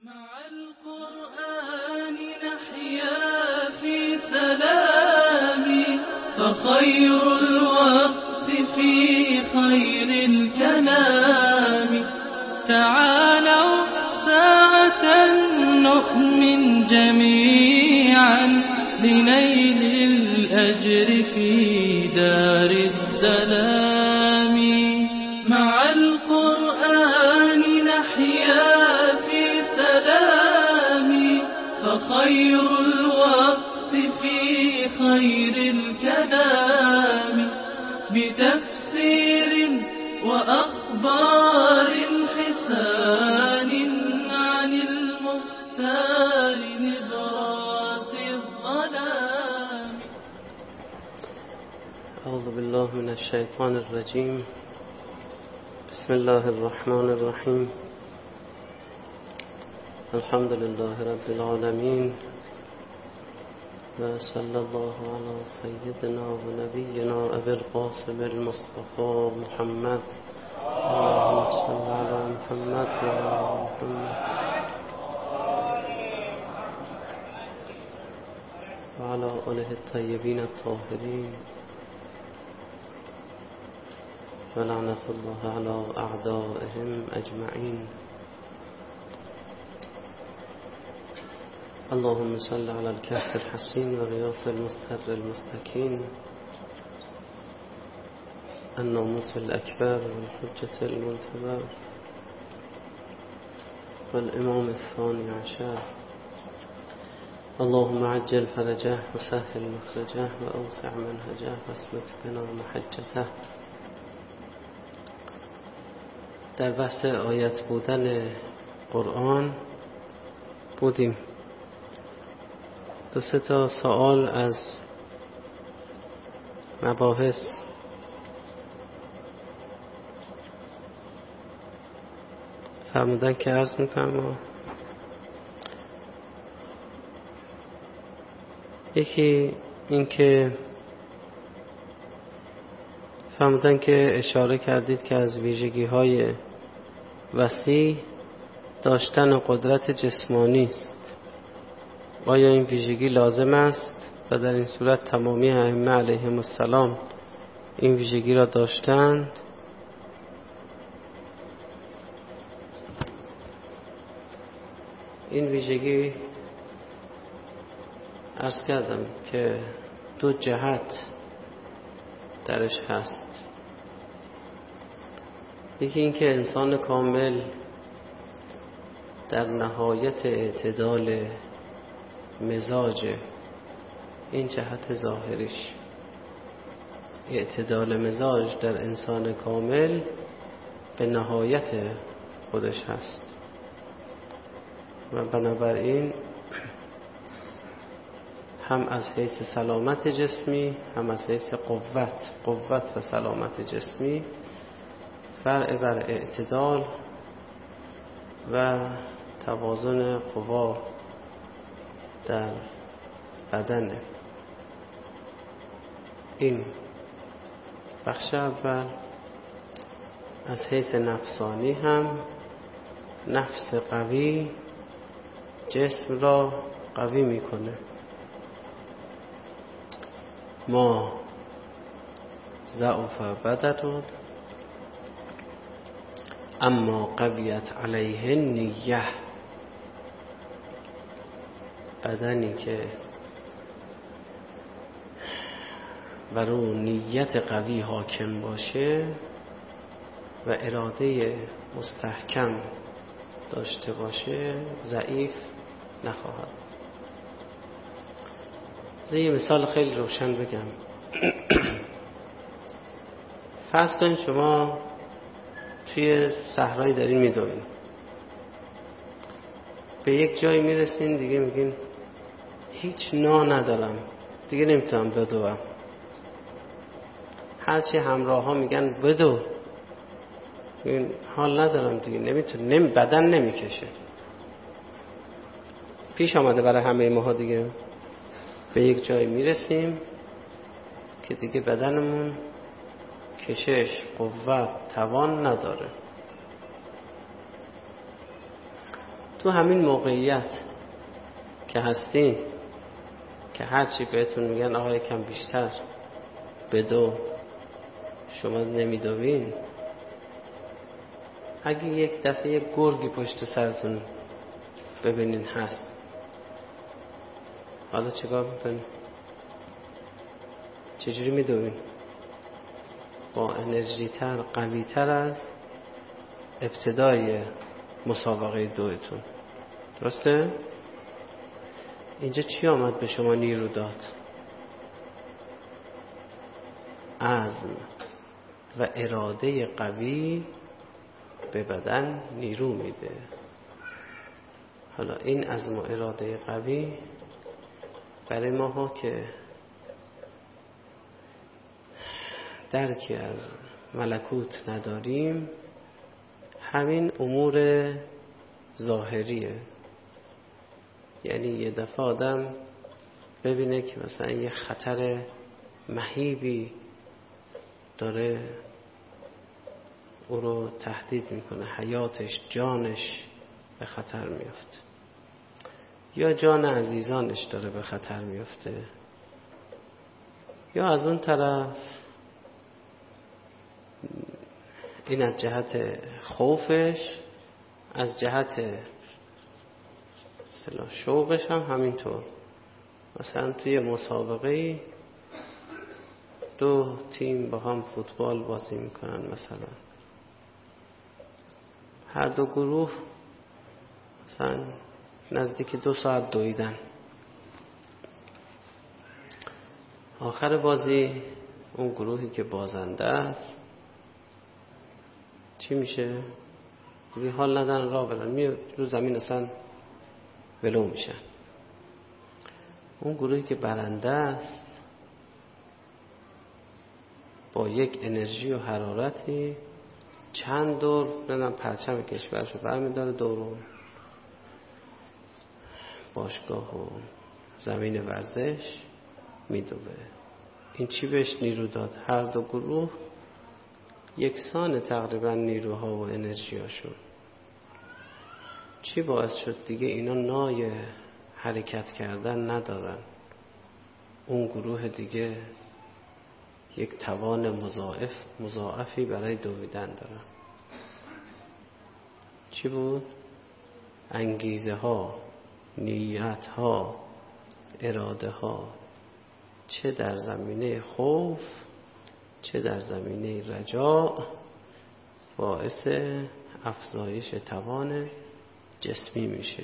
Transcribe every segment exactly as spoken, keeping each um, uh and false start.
مع القرآن نحيا في سلام، فخير الوقت في خير الكلام. تعالوا ساعة نؤمن جميعا لنيل الأجر في دار السلام. مع القرآن نحيا في سلام، فخير الوقت في خير الكلام. بتفسير وأخبار حسان عن المختار نبراس الظلام. أعوذ بالله من الشيطان الرجيم. بسم الله الرحمن الرحيم. الحمد لله رب العالمين، وصلى الله على سيدنا ونبينا أبي القاسم المصطفى محمد. اللهم صل على محمد وعلى محمد وعلى آله الطيبين الطاهرين، ولعنة الله على أعدائهم أجمعين. اللهم صل على الكهف الحسين ورياض المستر المستكين، الناموس الأكبر والحجة المنتبر والإمام الثاني عشر. اللهم عجل فرجه وسهل مخرجه وأوسع منهجه واسلك بنا محجته. در بحث آیت بودن قرآن بودیم. دو سه تا سوال از مباحث فرمودن که عرض میکنم. یکی این که فرمودن که اشاره کردید که از ویژگی های وسیع داشتن قدرت جسمانی است. آیا این ویژگی لازم است و در این صورت تمامی ائمه علیهم السلام این ویژگی را داشتند؟ این ویژگی عرض کردم که دو جهت درش هست. یکی این که انسان کامل در نهایت اعتدال مزاج، این جهت ظاهریش اعتدال مزاج در انسان کامل به نهایت خودش هست و بنابراین هم از حیث سلامت جسمی هم از حیث قوت قوت و سلامت جسمی فرع بر اعتدال و توازن قوا در بدن. این بخش اول. از حیث نفسانی هم نفس قوی جسم را قوی میکنه. ما ضعف بدن اما قویت علیه نیه. بدنی که بر او نیت قوی حاکم باشه و اراده مستحکم داشته باشه ضعیف نخواهد. یه مثال خیلی روشن بگم. فرض کنید شما توی صحرایی دارین میدوین، به یک جایی میرسین دیگه میگین هیچ نان ندارم دیگه نمیتونم بدوم. هرچی همراه ها میگن بدو، میگین حال ندارم دیگه نمیتونم، نمی بدن نمیکشه. پیش آمده برای همه ماها دیگه. به یک جایی میرسیم که دیگه بدنمون کشش، قوت، توان نداره. تو همین موقعیت که هستین که هرچی بهتون میگن آقا یکم بیشتر بدو شما نمیدوین، اگه یک دفعه یک گرگی پشت سرتون ببینین هست، حالا چیکار میکنین؟ چجوری میدوین؟ با انرژی تر، قوی تر از ابتدای مسابقه دویتون. درسته؟ اینجا چی آمد به شما نیرو داد؟ عزم و اراده قوی به بدن نیرو میده. حالا این عزم و اراده قوی برای ماها که درکی از ملکوت نداریم، همین امور ظاهریه. یعنی یه دفعه آدم ببینه که مثلا یه خطر مهیبی داره او رو تهدید میکنه، حیاتش، جانش به خطر میفته، یا جان عزیزانش داره به خطر میفته، یا از اون طرف این از جهت خوفش، از جهت اصطلاح شوقش هم همینطور. مثلا توی مسابقه دو تیم با هم فوتبال بازی میکنن، مثلا هر دو گروه مثلا نزدیک دو ساعت دویدن، آخر بازی اون گروهی که بازنده است چی میشه؟ دیگه حال ندارن راه برن، می رو زمین اصلا ولو میشن. اون گروهی که برنده است با یک انرژی و حرارتی چند دور نمیدونم پرچم کشورشو برمیداره، دور باشگاه و زمین ورزش میدوه. این چی بهش نیرو داد؟ هر دو گروه یکسان تقریبا نیروها و انرژی هاشون. چی باعث شد دیگه اینا نای حرکت کردن ندارن؟ اون گروه دیگه یک توان مضاعف مضاعفی برای دویدن دارن. چی بود؟ انگیزه ها، نیت ها، اراده ها، چه در زمینه خوف چه در زمینه رجاء، باعث افزایش توان جسمی میشه.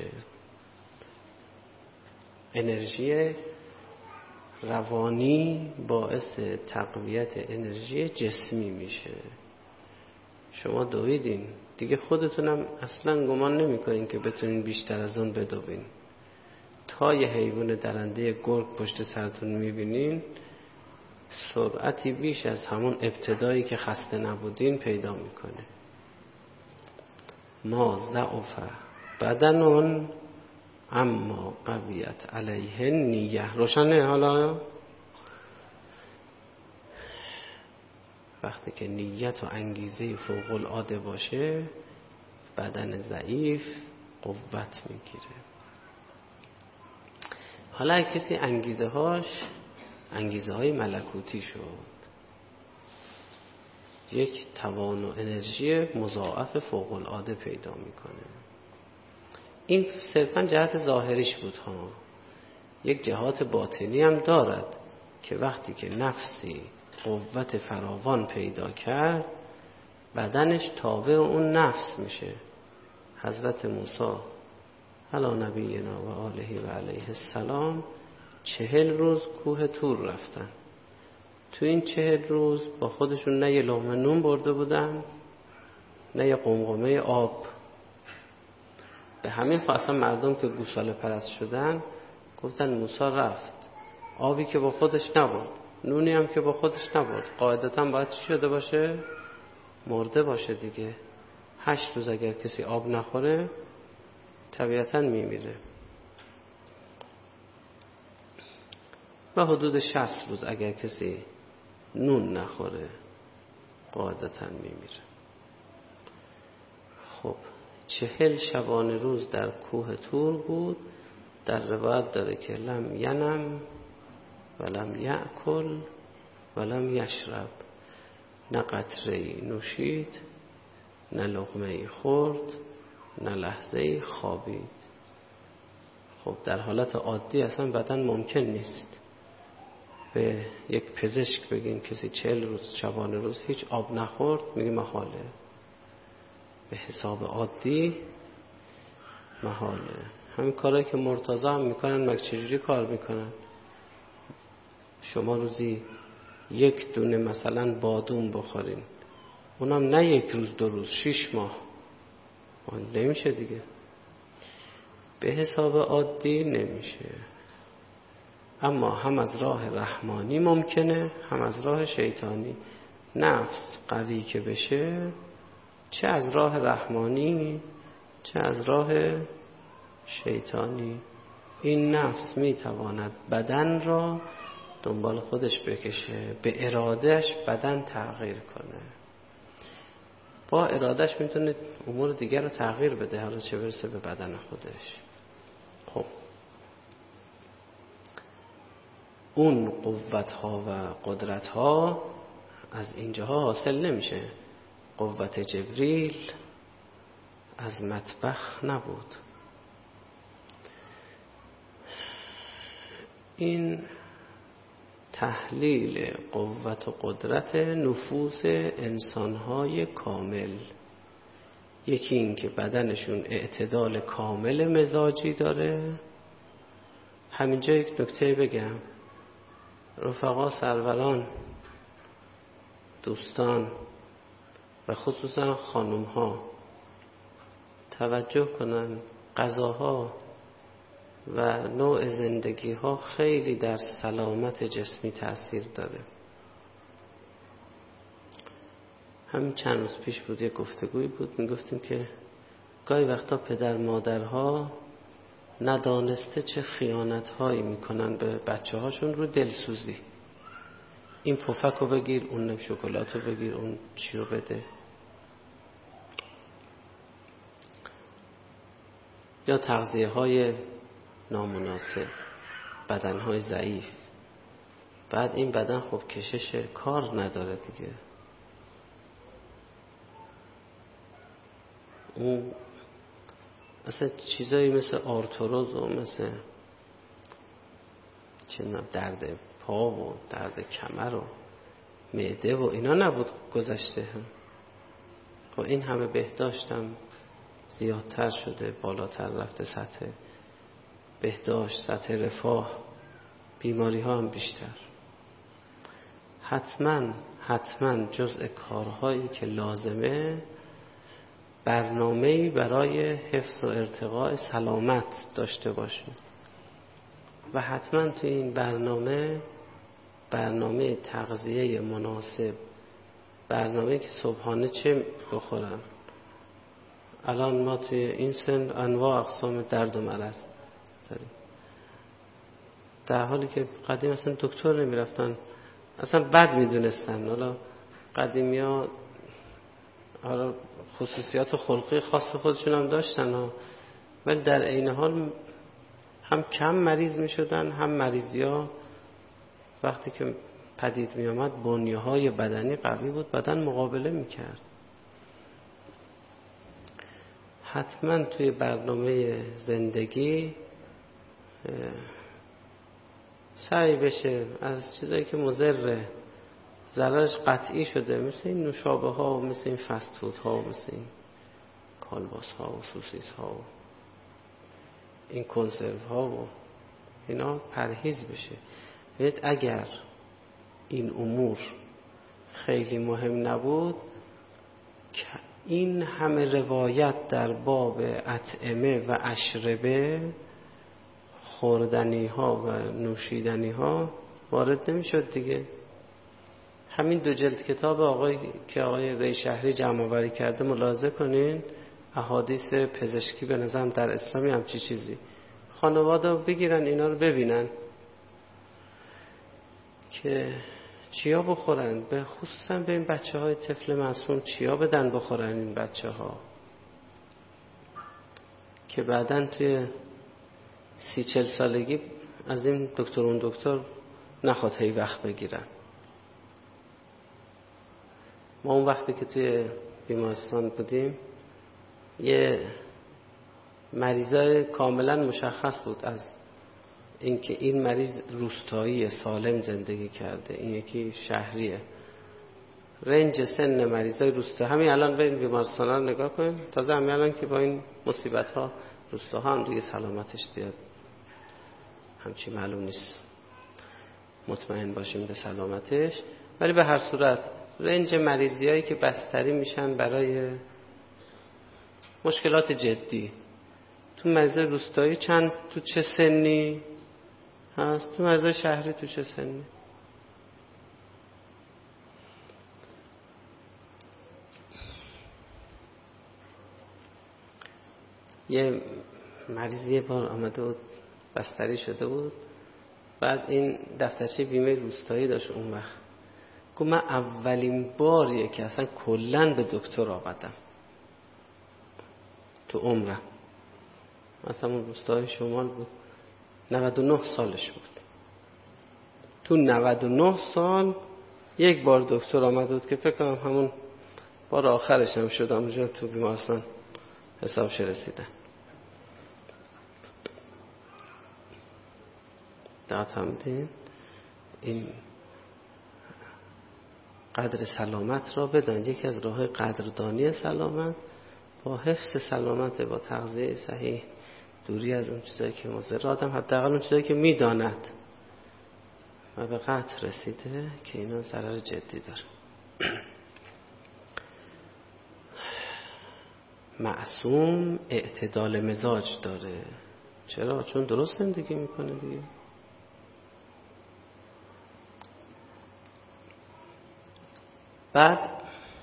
انرژی روانی باعث تقویت انرژی جسمی میشه. شما دویدین دیگه، خودتونم اصلا گمان نمی کنین که بتونین بیشتر از اون بدوین. تا یه حیوان درنده گرگ پشت سرتون میبینین، سرعتی بیش از همون ابتدایی که خسته نبودین پیدا میکنه. ما ضعف بدنون اما قویت علیه نیه. روشنه؟ حالا وقتی که نیت و انگیزه فوق العاده باشه، بدن ضعیف قوت میگیره. حالا اگه کسی انگیزه هاش انگیزه های ملکوتی شد، یک توان و انرژی مضاعف فوق العاده پیدا میکنه. این صرفا جهت ظاهریش بود ها. یک جهات باطنی هم دارد که وقتی که نفسی قوت فراوان پیدا کرد، بدنش تابع اون نفس میشه. حضرت موسی علی نبینا و آله و علیه السلام چهل روز کوه طور رفتن. تو این چهل روز با خودشون نه یه لقمه نون برده بودن، نه یه قمقمه آب. به همین اصلا مردم که گوساله پرست شدن گفتن موسی رفت، آبی که با خودش نبرد، نونی هم که با خودش نبرد، قاعدتا باید چی شده باشه؟ مرده باشه دیگه. هشت روز اگر کسی آب نخوره طبیعتا میمیره. و حدود شصت روز اگر کسی نون نخوره قاعدتا میمیره. خب چهل شبانه روز در کوه طور بود. در روایت داره که لم ینم ولم یأکل ولم یشرب، نه قطره‌ای نوشید، نه لقمه‌ای خورد، نه لحظه‌ای خوابید. خب در حالت عادی اصلا بدن ممکن نیست. به یک پزشک بگین کسی چهل روز شبانه روز هیچ آب نخورد، میگه محاله. به حساب عادی محاله. همین کارهایی که مرتضی هم میکنن، مگه چجوری کار میکنن؟ شما روزی یک دونه مثلا بادوم بخورین، اونم نه یک روز دو روز، شش ماه، نمیشه دیگه. به حساب عادی نمیشه. اما هم از راه رحمانی ممکنه، هم از راه شیطانی. نفس قوی که بشه، چه از راه رحمانی چه از راه شیطانی، این نفس میتواند بدن را دنبال خودش بکشه، به ارادهش بدن تغییر کنه. با ارادهش میتونه امور دیگر رو تغییر بده، حالا چه برسه به بدن خودش. خب اون قوت ها و قدرت ها از اینجاها حاصل نمیشه. قوت جبریل از مطبخ نبود. این تحلیل قوت و قدرت نفوس انسانهای کامل. یکی این که بدنشون اعتدال کامل مزاجی داره. همینجا یک نکته بگم، رفقا، سروران، دوستان و خصوصا خانم ها توجه کنن، غذاها و نوع زندگی ها خیلی در سلامت جسمی تأثیر داره. همین چند روز پیش بود یه گفتگویی بود، میگفتیم که گاهی وقتا پدر مادرها ندانسته چه خیانت هایی میکنن به بچه هاشون رو دلسوزی. این پفک رو بگیر، اون شکلات رو بگیر، اون چی رو بده، یا تغذیه های نامناسب، بدن های ضعیف. بعد این بدن خب کشش کار نداره دیگه. اون اصلا چیزایی مثل آرتروز و مثل چه درد پا و درد کمر و معده و اینا نبود گذشته هم. خب این همه بهداشت هم زیادتر شده، بالاتر رفته سطح بهداشت، سطح رفاه، بیماری ها هم بیشتر. حتما حتما جزء کارهایی که لازمه برنامه‌ای برای حفظ و ارتقاء سلامت داشته باشیم و حتما توی این برنامه برنامه تغذیه مناسب، برنامه که صبحانه چه بخورن. الان ما توی این سن انواع اقسام درد و مرض داریم، در حالی که قدیم اصلا دکتر نمی رفتن، اصلا بد می دونستن. حالا قدیمی ها حالا خصوصیات خلقی خاص خودشون هم داشتن ها، ولی در عین حال هم کم مریض می شدن، هم مریضی ها وقتی که پدید می آمد بنیه های بدنی قوی بود، بدن مقابله می کرد. حتما توی برنامه زندگی سعی بشه از چیزایی که مضره، ضررش قطعی شده، مثل این نوشابه ها و مثل این فست فود ها و مثل این کالباس ها و سوسیس ها و این کنسرو ها و اینا پرهیز بشه. ببینید اگر این امور خیلی مهم نبود، این همه روایت در باب اطعمه و اشربه، خوردنی ها و نوشیدنی ها وارد نمی شد دیگه. همین دو جلد کتاب آقای که آقای ری شهری جمع آوری کرده ملاحظه کنین، احادیث پزشکی به نظرم در اسلامی هم چی چیزی. خانواده بگیرن اینا رو ببینن که چیا بخورن، به خصوصا به این بچه های طفل معصوم چیا بدن بخورن این بچه ها. که بعداً توی سی چل سالگی از این دکتر اون دکتر نخواد هی وقت بگیرن. ما اون وقتی که توی بیمارستان بودیم یه مریضای کاملا مشخص بود از اینکه این مریض روستایی سالم زندگی کرده، این یکی شهریه. رنج سن مریضای روستا همین الان به این بیمارستان ها نگاه کنیم، تازه همین الان که با این مصیبت ها روستاها هم دیگه سلامتش دیاد همچی معلوم نیست مطمئن باشیم به سلامتش، ولی به هر صورت رنج مریضی هایی که بستری میشن برای مشکلات جدی تو مریضای روستایی چند تو چه سنی هست، تو مریضای شهری تو چه سنی. یه مریض یه بار آمده بود بستری شده بود، بعد این دفترچه بیمه روستایی داشت اون وقت، گفت من اولین باریه که اصلا کلن به دکتر آمدم تو عمرم. مثلا اون روستای شمال بود، نود و نه سالش بود. تو نود و نه سال یک بار دکتر آمد بود که فکر کنم همون بار آخرش هم شد اونجا تو بیمارستان حسابش رسیدن. دعوت هم دین این قدر سلامت را بدن. یکی از راه قدردانی سلامت با حفظ سلامت، با تغذیه صحیح، دوری از اون چیزایی که مضر آدم، حداقل اون چیزایی که میداند و به قطع رسیده که اینا ضرر جدی داره. معصوم اعتدال مزاج داره. چرا؟ چون درست زندگی میکنه دیگه. بعد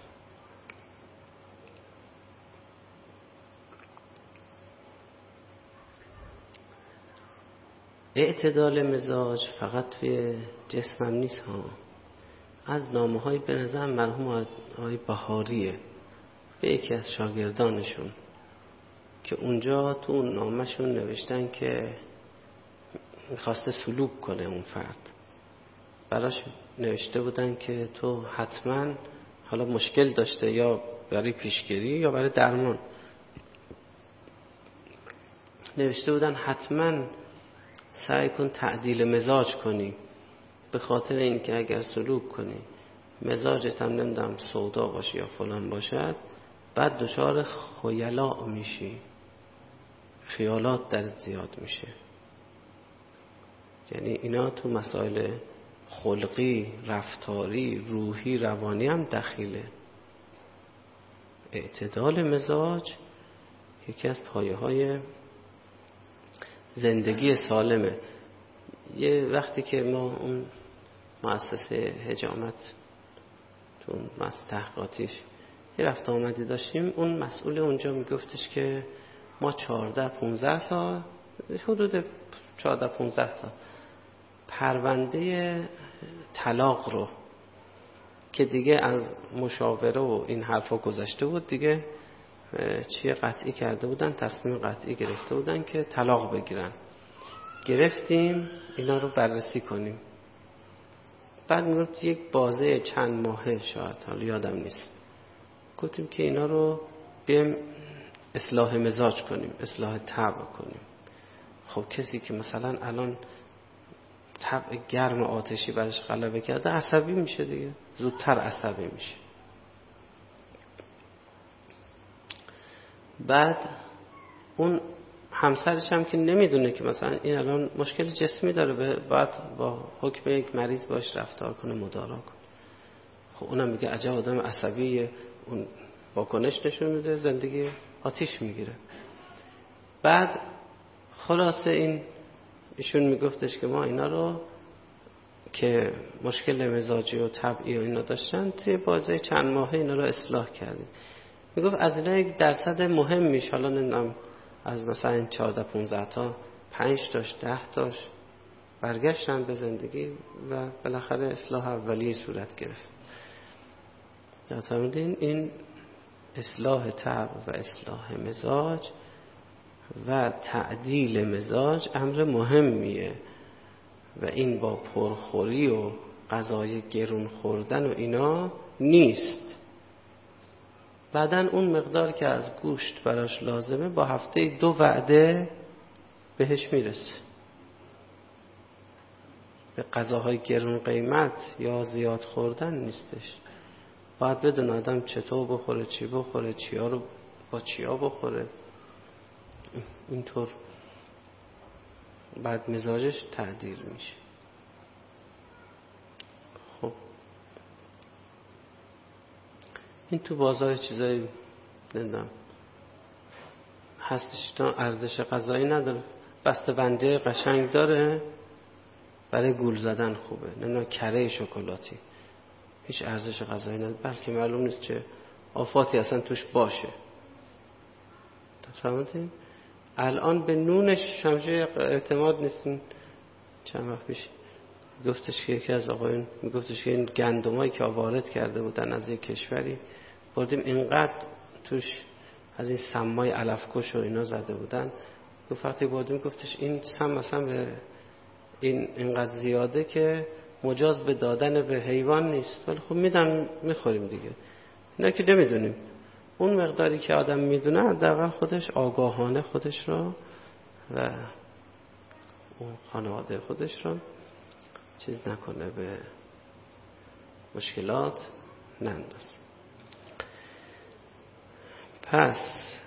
اعتدال مزاج فقط توی جسمم نیست ها. از نامه های به نظر مرحوم آقای بهاریه به یکی از شاگردانشون که اونجا تو اون نامهشون نوشتن که میخواسته سلوک کنه اون فرد، براش نوشته بودن که تو حتما حالا مشکل داشته یا برای پیشگیری یا برای درمان، نوشته بودن حتما سعی کن تعدیل مزاج کنی، به خاطر اینکه اگر سلوک کنی مزاجت هم نمیدونم سودا باشه یا فلان باشد، بعد دچار خیلاء میشی، خیالات درت زیاد میشه. یعنی اینا تو مسائل خلقی، رفتاری، روحی، روانی هم دخیله. اعتدال مزاج یکی از پایه های زندگی سالمه. یه وقتی که ما اون مؤسسه حجامت تو اون مؤسسه تحقیقاتیش یه رفت آمدی داشتیم، اون مسئول اونجا میگفتش که ما چهارده پونزده تا حدود چهارده پونزده تا پرونده طلاق رو که دیگه از مشاوره و این حرفا گذشته بود دیگه چیه قطعی کرده بودن، تصمیم قطعی گرفته بودن که طلاق بگیرن. گرفتیم اینا رو بررسی کنیم. بعد میگفت یک بازه چند ماهه شاید، حالا یادم نیست، گفتیم که اینا رو بیم اصلاح مزاج کنیم، اصلاح طبع کنیم. خب کسی که مثلا الان طبع گرم آتشی برش غلبه کرده عصبی میشه دیگه، زودتر عصبی میشه. بعد اون همسرش هم که نمیدونه که مثلا این الان مشکل جسمی داره، باید با حکم یک مریض باش رفتار کنه، مدارا کنه. خب اونم میگه عجب آدم عصبیه، اون واکنش نشون میده، زندگی آتیش میگیره. بعد خلاصه این ایشون میگفتش که ما اینا رو که مشکل مزاجی و طبعی و اینا داشتن توی بازه چند ماهه اینا رو اصلاح کردیم. میگفت از اینا یک درصد مهم میشه، حالا نمیدونم از مثلا چهارده پونزده تا پنج تاش ده تاش برگشتن به زندگی و بالاخره اصلاح اولیه صورت گرفت. در این اصلاح طبع و اصلاح مزاج و تعدیل مزاج امر مهمیه و این با پرخوری و غذای گرون خوردن و اینا نیست. بعدن اون مقدار که از گوشت براش لازمه با هفته دو وعده بهش میرسه. به غذاهای گرون قیمت یا زیاد خوردن نیستش. باید بدون آدم چطور بخوره، چی بخوره، چیا رو با چیا بخوره، اینطور بعد مزاجش تعدیل میشه. خب این تو بازار چیزایی نمیدونم هستش، تا ارزش غذایی نداره، بسته بندی قشنگ داره، برای گول زدن خوبه، نمیدونم کره شکلاتی، هیچ ارزش غذایی نداره، بلکه معلوم نیست چه آفاتی اصلا توش باشه. فهمیدین؟ الان به نونش همشه اعتماد نیستین. چند وقت پیش گفتش که یکی از آقایون میگفتش که این گندمایی که وارد کرده بودن از یک کشوری بردیم اینقدر توش از این سمای علفکش و اینا زده بودن، گفت وقتی بردیم گفتش این سم مثلا به این اینقدر زیاده که مجاز به دادن به حیوان نیست، ولی خب میدن میخوریم دیگه. اینا که نمیدونیم، اون مقداری که آدم میدونه حداقل خودش آگاهانه خودش رو و اون خانواده خودش رو چیز نکنه، به مشکلات نندازه. پس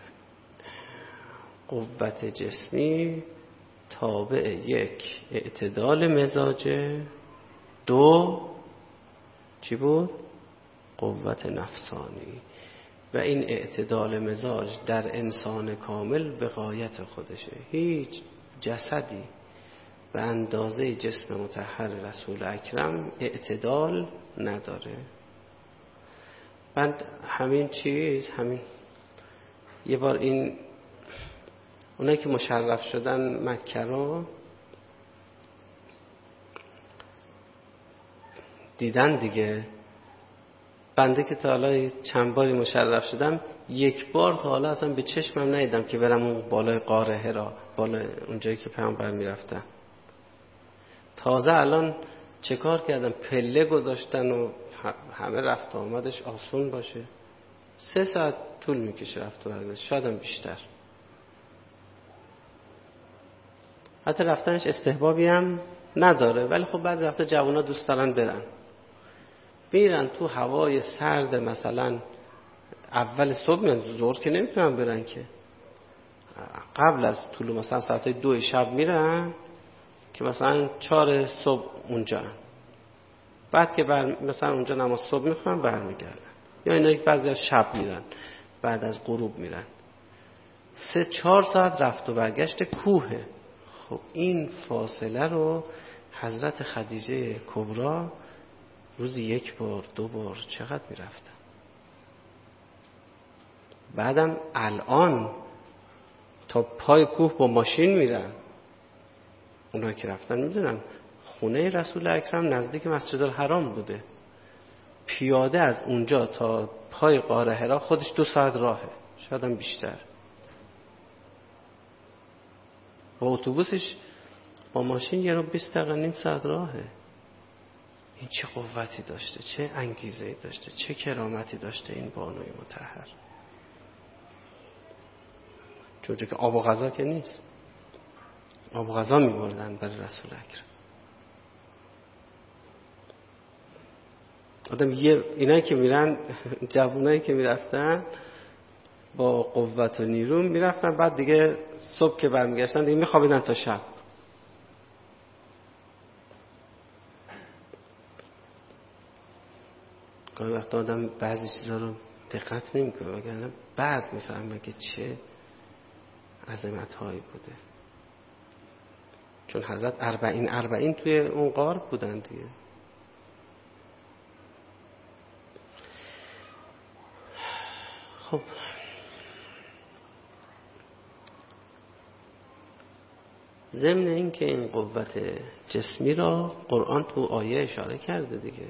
قوت جسمی تابع یک اعتدال مزاجه، دو چی بود؟ قوت نفسانی. و این اعتدال مزاج در انسان کامل به غایت خودشه. هیچ جسدی به اندازه جسم مطهر رسول اکرم اعتدال نداره. بعد همین چیز همین یه بار این اونایی که مشرف شدن مکه رو دیدن دیگه. بنده که تا حالا چند باری مشرف شدم، یک بار تا حالا اصلا به چشمم ندیدم که برم اون بالای غار حرا، بالای اونجایی که پیامبر میرفتن. تازه الان چه کار کردن؟ پله گذاشتن و همه رفت آمدش آسون باشه. سه ساعت طول میکشه رفت و برگشت، شاید هم بیشتر. حتی رفتنش استحبابی هم نداره، ولی خب بعضی وقتا جوونا دوست دارن برن. میرن تو هوای سرد، مثلا اول صبح میرن، ظهر که نمیتونن برن که، قبل از طلوع مثلا ساعت دو شب میرن که مثلا چهار صبح اونجا، بعد که بر مثلا اونجا نماز صبح میخونن برمیگردن. یا اینا یک بعضی از شب میرن، بعد از غروب میرن. سه چهار ساعت رفت و برگشت کوهه. خب این فاصله رو حضرت خدیجه کبرا روزی یک بار دو بار چقدر میرفتن. بعدم الان تا پای کوه با ماشین میرن. اونا که رفتن میدونن خونه رسول اکرم نزدیک مسجد الحرام بوده، پیاده از اونجا تا پای غار حرا خودش دو ساعت راهه، شاید هم بیشتر. با اتوبوسش با ماشین یه رو بیست دقیقه نیم ساعت راهه. این چه قوتی داشته، چه انگیزه‌ای داشته، چه کرامتی داشته این بانوی مطهر. چون که آب و غذا که نیست، آب و غذا می‌بردن برای رسول اکرم. آدم یه اینایی که میرن، جوونایی که میرفتن با قوت و نیرو میرفتن، بعد دیگه صبح که برمیگشتن دیگه میخوابیدن تا شب. گاهی وقت آدم بعضی چیزا رو دقت نمیکنه، وگرنه بعد میفهمه که چه عظمت هایی بوده. چون حضرت اربعین اربعین توی اون غار بودن دیگه. خب ضمن این که این قوت جسمی را قرآن تو آیه اشاره کرده دیگه،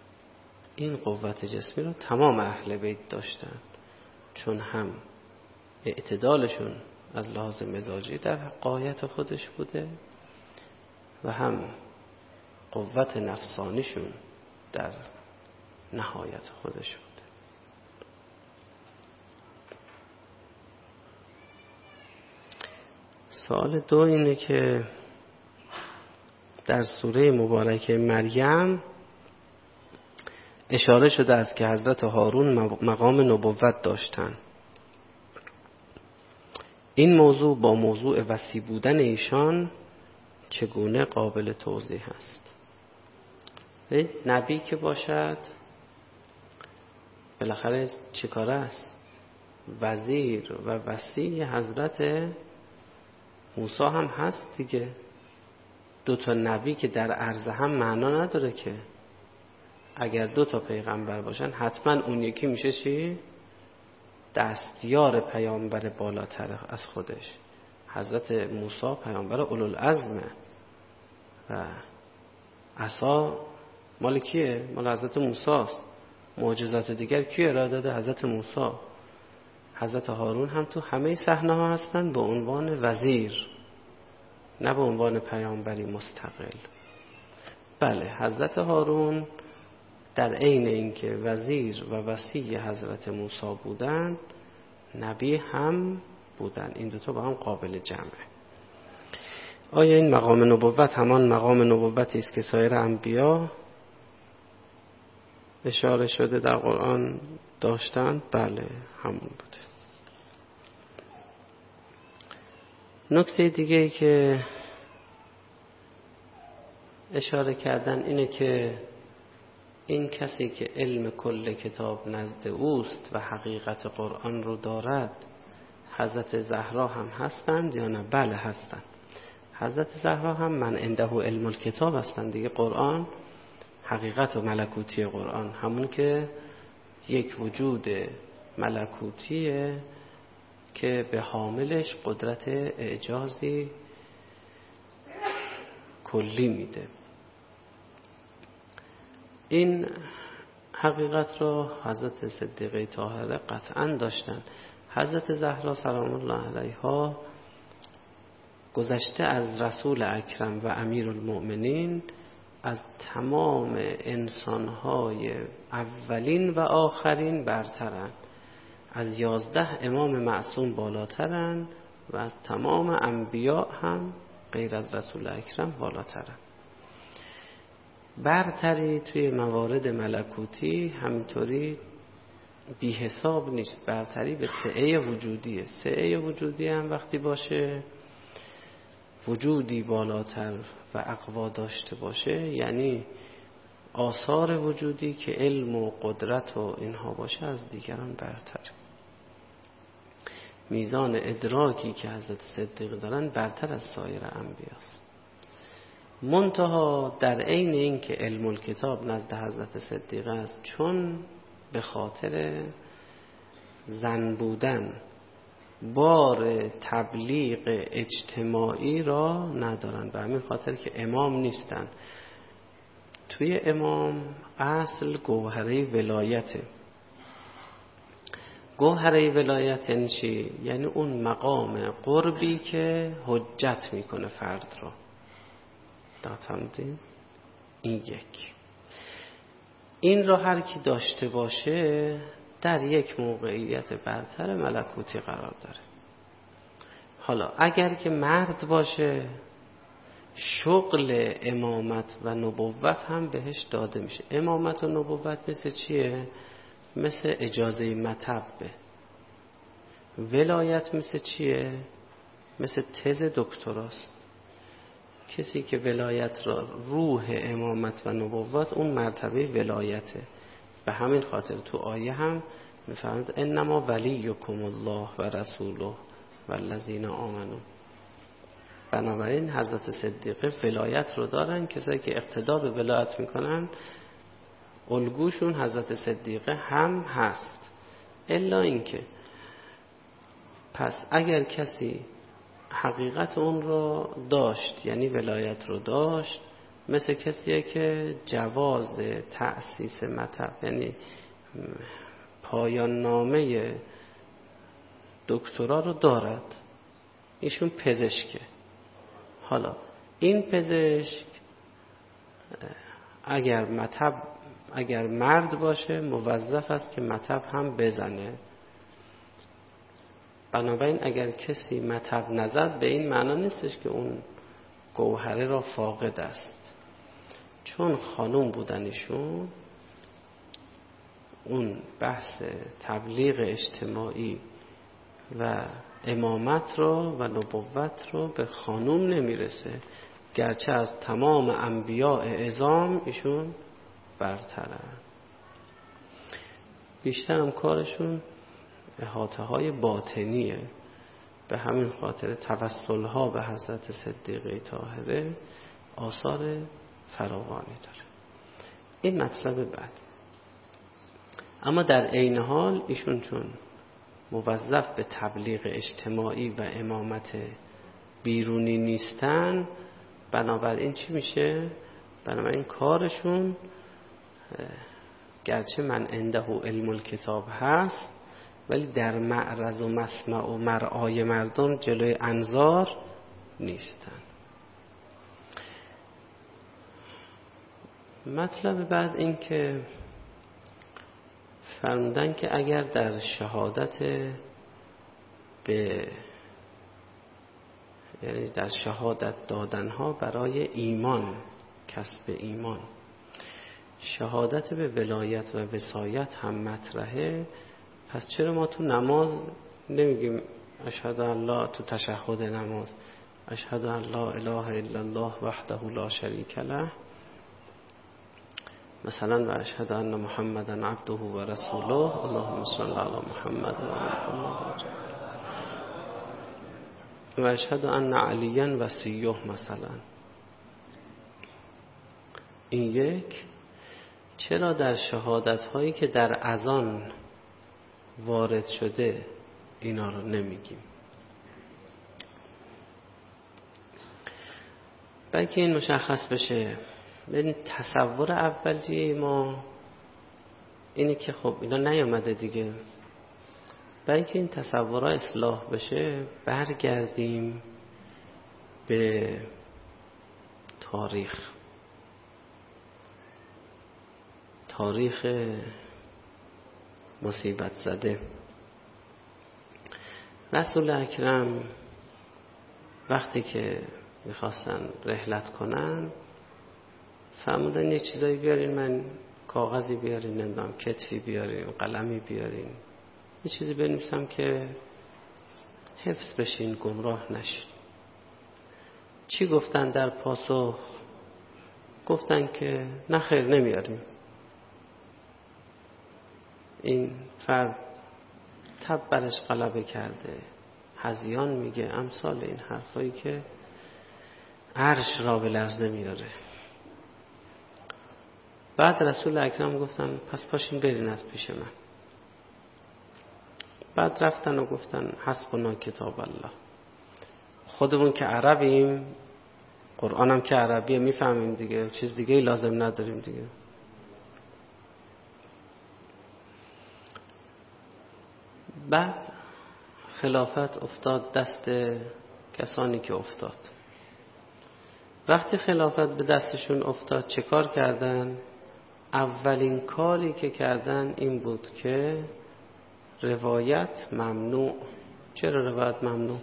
این قوت جسمی رو تمام اهل بیت داشتن، چون هم اعتدالشون از لحاظ مزاجی در غایت خودش بوده و هم قوت نفسانیشون در نهایت خودش بوده. سوال دو اینه که در سوره مبارکه مریم اشاره شده است که حضرت هارون مقام نبوت داشتند. این موضوع با موضوع وصی بودن ایشان چگونه قابل توضیح است؟ نبی که باشد بالاخره چه کاره است؟ وزیر و وصی حضرت موسی هم هست دیگه. دو تا نبی که در عرض هم معنا نداره که. اگر دو تا پیغمبر باشن حتما اون یکی میشه چی؟ دستیار پیامبر بالاتر از خودش. حضرت موسی پیامبر اولوالعزمه و عصا مال کیه؟ مال حضرت موسی است. معجزات دیگر کی ارائه داده؟ حضرت موسی. حضرت هارون هم تو همه صحنه ها هستن به عنوان وزیر، نه به عنوان پیامبری مستقل. بله، حضرت هارون در عین اینکه وزیر و وصی حضرت موسی بودند، نبی هم بودند. این دوتا با هم قابل جمعه. آیا این مقام نبوت همان مقام نبوتی است که سایر انبیا اشاره شده در قرآن داشتند؟ بله، همون بوده. نکته دیگه ای که اشاره کردن اینه که این کسی که علم کل کتاب نزد اوست و حقیقت قرآن رو دارد حضرت زهرا هم هستند یا نه؟ بله هستند. حضرت زهرا هم من عنده علم الکتاب هستند دیگه. قرآن حقیقت و ملکوتی قرآن همون که یک وجود ملکوتیه که به حاملش قدرت اعجازی کلی میده. این حقیقت رو حضرت صدیقه طاهره قطعا داشتن. حضرت زهرا سلام الله علیها گذشته از رسول اکرم و امیر المؤمنین از تمام انسانهای اولین و آخرین برترن. از یازده امام معصوم بالاترن و از تمام انبیاء هم غیر از رسول اکرم بالاترن. برتری توی موارد ملکوتی همینطوری بی حساب نیست. برتری به سعه وجودیه. سعه وجودی هم وقتی باشه، وجودی بالاتر و اقوا داشته باشه، یعنی آثار وجودی که علم و قدرت و اینها باشه، از دیگران برتر. میزان ادراکی که حضرت صدیق دارن برتر از سایر انبیاست. منتها در عین این که علم الکتاب نزد حضرت صدیق است، چون به خاطر زن بودن بار تبلیغ اجتماعی را ندارن، به همین خاطر که امام نیستن. توی امام اصل گوهره ولایته. گوهره ولایت یعنی چی؟ یعنی اون مقام قربی که حجت میکنه فرد را. داتمدین این یک. این را هر کی داشته باشه در یک موقعیت برتر ملکوتی قرار داره. حالا اگر که مرد باشه، شغل امامت و نبوت هم بهش داده میشه. امامت و نبوت مثل چیه؟ مثل اجازه مطبه. ولایت مثل چیه؟ مثل تز دکتراست. کسی که ولایت را روح امامت و نبوت، اون مرتبه ولایته. به همین خاطر تو آیه هم میفرماید انما ولیکم الله و رسوله و الذین آمنوا. بنابراین حضرت صدیقه ولایت رو دارن. کسایی که اقتدا به ولایت میکنن الگوشون حضرت صدیقه هم هست. الا اینکه پس اگر کسی حقیقت اون رو داشت، یعنی ولایت رو داشت، مثل کسیه که جواز تأسیس مطب، یعنی پایان نامه دکترا رو دارد، ایشون پزشکه. حالا این پزشک اگر مطب اگر مرد باشه موظف است که مطب هم بزنه. بنابراین اگر کسی مطب نزد به این معنا نیستش که اون گوهره را فاقد است، چون خانوم بودنشون اون بحث تبلیغ اجتماعی و امامت رو و نبوت رو به خانوم نمیرسه، گرچه از تمام انبیاء اعظام ایشون برترن. بیشتر هم کارشون احاطه های باطنیه، به همین خاطر توسل ها به حضرت صدیقه طاهره آثار فراوانی داره. این مطلب بعد. اما در عین حال ایشون چون موظف به تبلیغ اجتماعی و امامت بیرونی نیستن، بنابراین چی میشه؟ بنابراین کارشون گرچه من عنده علم الکتاب هست ولی در معرض و مسمع و مرعای مردم جلوی انظار نیستن. مطلب بعد این که فرمودن که اگر در شهادت به یعنی در شهادت دادنها برای ایمان، کسب ایمان، شهادت به ولایت و وصایت هم مطرحه، پس چرا ما تو نماز نمیگیم اشهد ان لا، تو تشهد نماز اشهد ان لا اله الا الله وحده لا شریک له، مثلا و اشهد ان محمدن عبده و رسوله اللهم صل علی محمد و آل محمد و اشهد ان علیاً وصیه مثلا. این یک. چرا در شهادت هایی که در اذان وارد شده اینا رو نمیگیم؟ بلکه این مشخص بشه. ببین تصور اولیه ما اینه که خب اینا نیامده دیگه، بلکه این تصورها اصلاح بشه برگردیم به تاریخ تاریخ مصیبت زده. رسول اکرم وقتی که میخواستن رحلت کنن فرمودن یه چیزایی بیارین، من کاغذی بیارین، نمیدونم کتفی بیارین، قلمی بیارین، یه چیزی بنویسم که حفظ بشین، گمراه نشین. چی گفتن در پاسخ؟ گفتن که نه خیر نمیاریم. این فرد تب برش غلبه کرده، هذیان میگه، امثال این حرفایی که عرش را به لرزه میاره. بعد رسول اکرم گفتن پس پاشین برین از پیش من. بعد رفتن و گفتن حسبنا کتاب الله، خودمون که عربیم، قرآنم که عربیه میفهمیم دیگه، چیز دیگه ای لازم نداریم دیگه. بعد خلافت افتاد دست کسانی که افتاد. وقتی خلافت به دستشون افتاد چه کار کردن؟ اولین کاری که کردن این بود که روایت ممنوع. چرا روایت ممنوع؟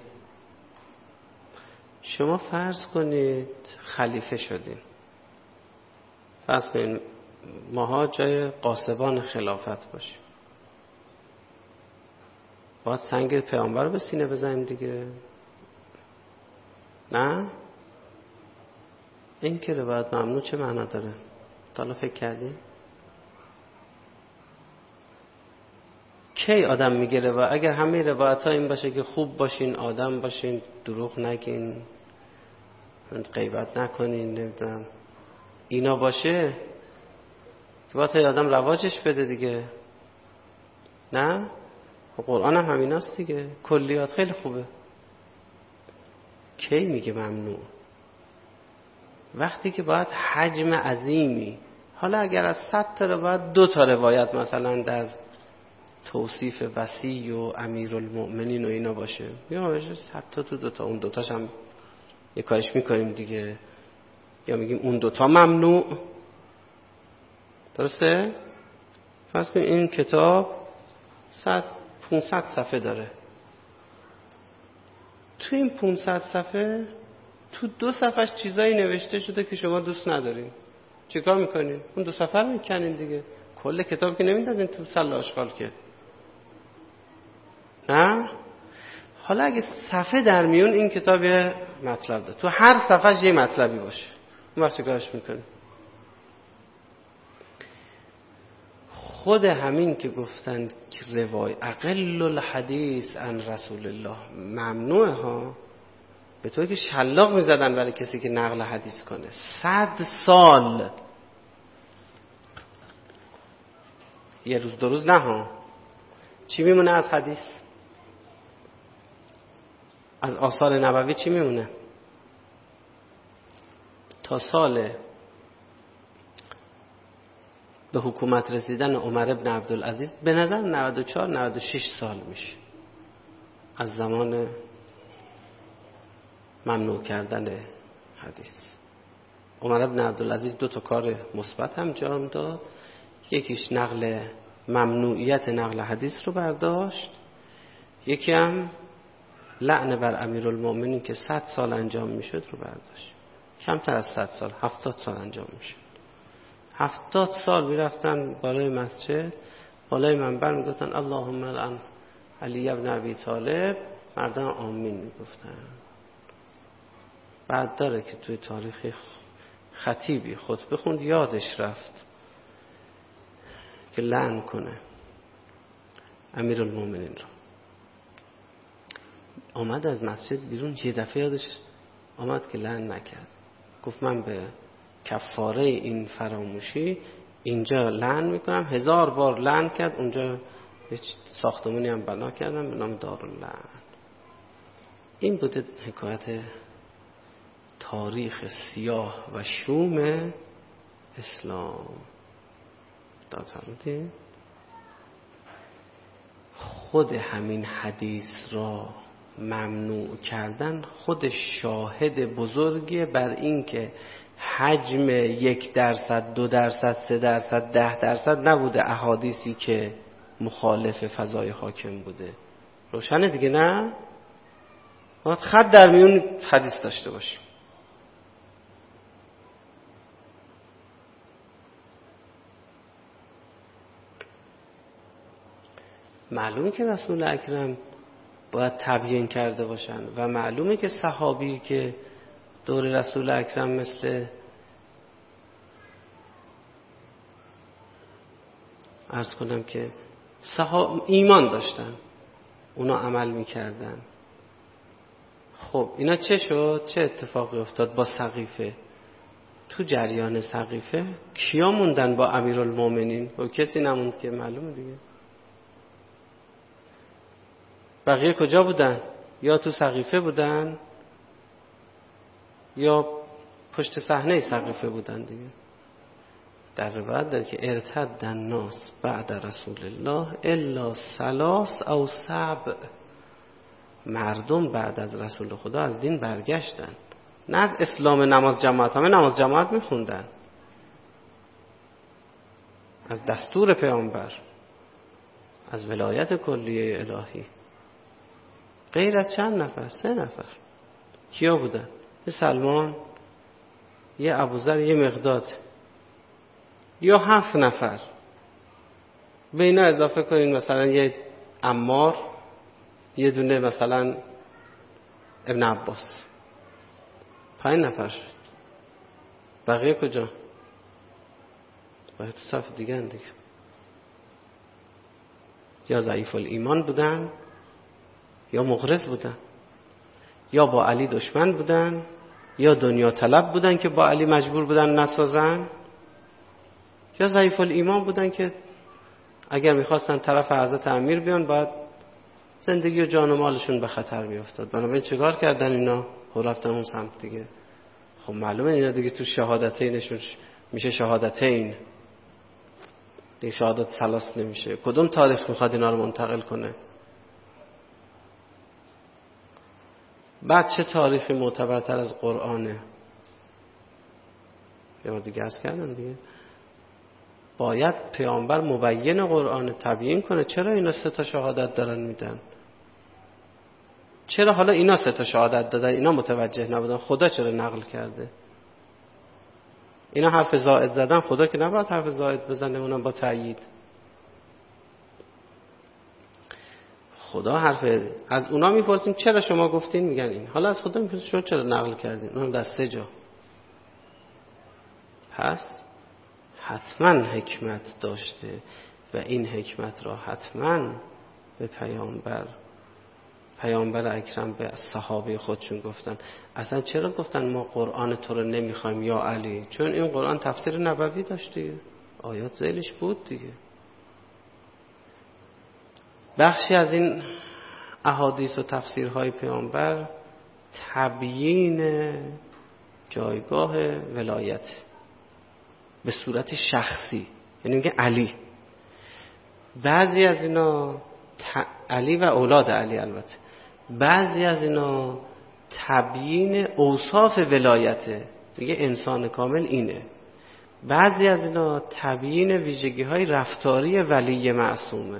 شما فرض کنید خلیفه شدین، فرض کنید ماها جای قاسبان خلافت باشیم، باید سنگ پیامبر رو به سینه بزنیم دیگه، نه؟ این که روایت ممنوع چه معنا داره؟ حالا فکر کردی؟ کی آدم میگه و اگر همه روایت ها این باشه که خوب باشین، آدم باشین، دروغ نگین، غیبت نکنین، نمیدونم اینا باشه که باید آدم رواجش بده دیگه، نه؟ قرآن هم همیناست دیگه، کلیات خیلی خوبه. کی میگه ممنوع؟ وقتی که باید حجم عظیمی، حالا اگر از صد تا روایت دو تا روایت مثلا در توصیف وصی و امیرالمؤمنین و اینا باشه، یا حتی تو دوتا اون دوتاش هم یه کارش میکنیم دیگه، یا میگیم اون دوتا ممنوع. درسته؟ فرض کنیم این کتاب صد پانصد صفحه داره، تو این پانصد صفحه تو دو صفحش چیزایی نوشته شده که شما دوست ندارین، چیکار میکنین؟ اون دو صفحه رو میکنین دیگه، کل کتاب که نمیندازین تو سله آشغال که، نه؟ حالا اگه صفحه در میون این کتاب یه مطلب داره، تو هر صفحش یه مطلبی باشه، اون وقت چیکارش میکنین؟ خود همین که گفتن که روای اقل الحدیث عن رسول الله ممنوعه ها، به طوری که شلاق میزدن برای کسی که نقل حدیث کنه. صد سال، یه روز دو روز نه ها، چی میمونه از حدیث؟ از آثار نبوی چی میمونه؟ تا سال به حکومت رسیدن عمر ابن عبدالعزیز به نظر نود و چهار نود و شش سال میشه از زمان ممنوع کردن حدیث. عمر ابن عبدالعزیز دو تا کار مثبت انجام داد، یکیش نقل ممنوعیت نقل حدیث رو برداشت، یکی هم لعن بر امیرالمؤمنین که صد سال انجام میشد رو برداشت. کمتر از صد سال، هفتاد سال انجام میشد. هفتاد سال میرفتن بالای مسجد، بالای منبر میگفتن اللهم لعن علی ابن ابی طالب، مردم آمین میگفتن. بعد داره که توی تاریخ خطیبی خطبه خوند، یادش رفت که لعن کنه امیرالمؤمنین رو. آمد از مسجد بیرون، یه دفعه یادش آمد که لعن نکرد، گفت من به کفاره این فراموشی اینجا لعن میکنم. هزار بار لعن کرد، اونجا یه ساختمونی هم بنا کردم به نام داراللعن. این بوده حکایت تاریخ سیاه و شوم اسلام. دادم خود همین حدیث را ممنوع کردن خود شاهد بزرگی بر این که حجم یک درصد، دو درصد، سه درصد، ده درصد نبوده احادیثی که مخالف فضای حاکم بوده. روشنه دیگه، نه؟ باید خط در میون حدیث داشته باشیم. معلومه که رسول اکرم باید تبیین کرده باشن و معلومه که صحابی که دور رسول اکرم مثل عرض کنم که صحاب ایمان داشتن، اونا عمل میکردن. خب اینا چه شد؟ چه اتفاقی افتاد با سقیفه؟ تو جریان سقیفه کیا موندن با امیرالمومنین؟ و کسی نموند که، معلومه دیگه. بقیه کجا بودن؟ یا تو سقیفه بودن یا پشت صحنه سقیفه بودن دیگه. در روایت داره که ارتد الناس بعد رسول الله الا ثلاث او سبع، مردم بعد از رسول خدا از دین برگشتن. نه از اسلام نماز جماعت، همه نماز جماعت میخوندن از دستور پیامبر، از ولایت کلیه الهی. غیر از چند نفر، سه نفر. کیا بودن؟ یه سلمان، یه ابوذر، یه مقداد، یا هفت نفر. به اینا اضافه کنین مثلا یه عمار، یه دونه مثلا ابن عباس، پنج نفر شد. بقیه کجا؟ بقیه تو صف دیگه دیگه. یا ضعیف الایمان بودن، یا مغرض بودن، یا با علی دشمن بودن، یا دنیا طلب بودن که با علی مجبور بودن نسازن، یا ضعیف الایمان بودن که اگر میخواستن طرف حضرت امیر بیان باید زندگی و جان و مالشون به خطر میافتاد. بنابراین چیکار کردن اینا؟ خب رفتن اون سمت دیگه. خب معلومه اینا دیگه تو شهادتینشون میشه شهادتین دیگه شهادت ثلاث نمیشه. کدوم تاریخ میخواد اینا رو منتقل کنه؟ بعد چه تاریخی معتبرتر از قرآنه؟ یه بار دیگه عرض کردم دیگه، باید پیامبر مبین قرآن تبیین کنه چرا اینا سه تا شهادت دارن میدن. چرا حالا اینا سه تا شهادت دادن اینا متوجه نبودن؟ خدا چرا نقل کرده؟ اینا حرف زائد زدن، خدا که نباید حرف زائد بزنه اونم با تأیید. خدا حرف از اونا میپرسیم چرا شما گفتین، میگن این. حالا از خدا میپرسیم شما چرا نقل کردین، اونم در سه جا. پس حتما حکمت داشته و این حکمت را حتما به پیامبر پیامبر اکرم به صحابه خودشون گفتن. اصلا چرا گفتن ما قرآن تو رو نمیخوایم یا علی؟ چون این قرآن تفسیر نبوی داشت دیگه، آیات ذیلش بود دیگه. بخشی از این احادیث و تفسیرهای پیامبر تبیین جایگاه ولایت به صورت شخصی، یعنی میگه علی. بعضی از اینا ت... علی و اولاد علی، البته بعضی از اینا تبیین اوصاف ولایته، دیگه انسان کامل اینه. بعضی از اینا تبیین ویژگی های رفتاری ولی معصومه.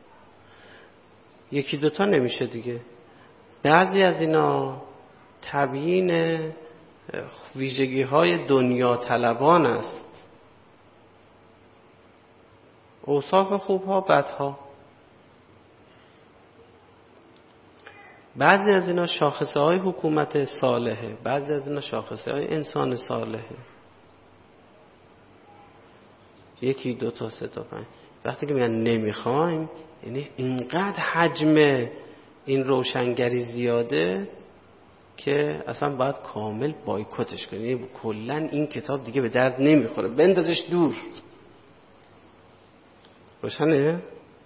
یکی دوتا نمیشه دیگه. بعضی از اینا تبیین ویژگی های دنیا طلبان است، اوصاف خوبها بدها. بعضی از اینا شاخصه های حکومت صالحه، بعضی از اینا شاخصه های انسان صالحه. یکی دو تا سه تا پنج. وقتی که میگن نمیخوایم، یعنی اینقدر حجم این روشنگری زیاده که اصلا باید کامل بایکوتش کنیم. یعنی کلا این کتاب دیگه به درد نمیخوره، بندازش دور. روشنه؟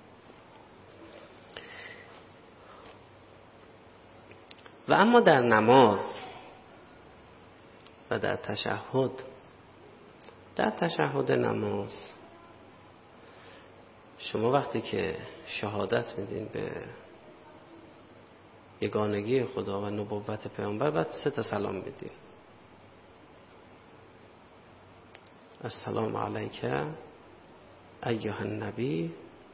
و اما در نماز و در تشهد، در تشهد نماز شما وقتی که شهادت میدین به یگانگی خدا و نبوت پیامبر، بعد سه تا سلام میدین. السلام علیک ایها النبی.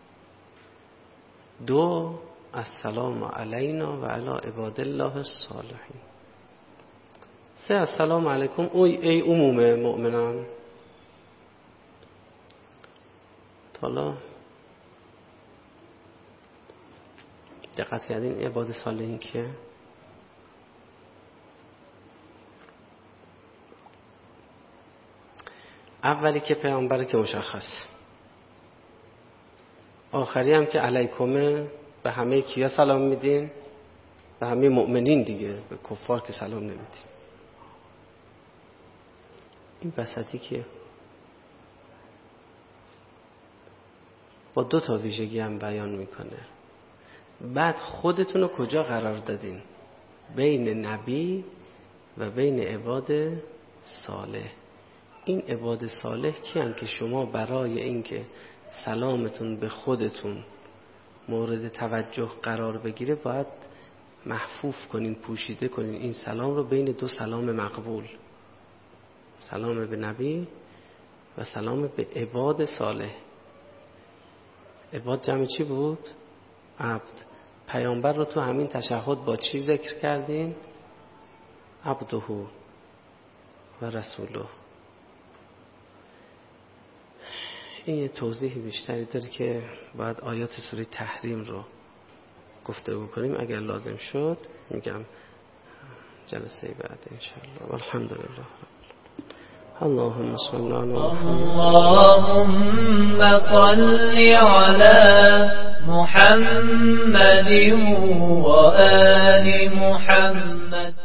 دو، السلام علینا و علی عباد الله الصالحین. سه، السلام علیکم ای عموم مؤمنان. حالا دقت کردین عباد صالحین کیه؟ اولی که پیامبره که مشخص، آخری هم که علیکمه. به همه کیا سلام میدین؟ به همه مؤمنین دیگه، به کفار که سلام نمیدین. این وسطی که با دو تا ویژگی هم بیان میکنه. بعد خودتون رو کجا قرار دادین؟ بین نبی و بین عباد صالح. این عباد صالح کیان که شما برای اینکه سلامتون به خودتون مورد توجه قرار بگیره باید محفوف کنین، پوشیده کنین این سلام رو بین دو سلام مقبول، سلام به نبی و سلام به عباد صالح. عباد جمع چی بود؟ عبد. پیامبر رو تو همین تشهد با چی ذکر کردین؟ عبده و رسوله. این یه توضیح بیشتری داره که باید آیات سوره تحریم رو گفته بکنیم. اگر لازم شد میگم جلسه بعد انشاءالله. والحمدلله. اللهم صل علی اللهم صل علی محمد و آل محمد.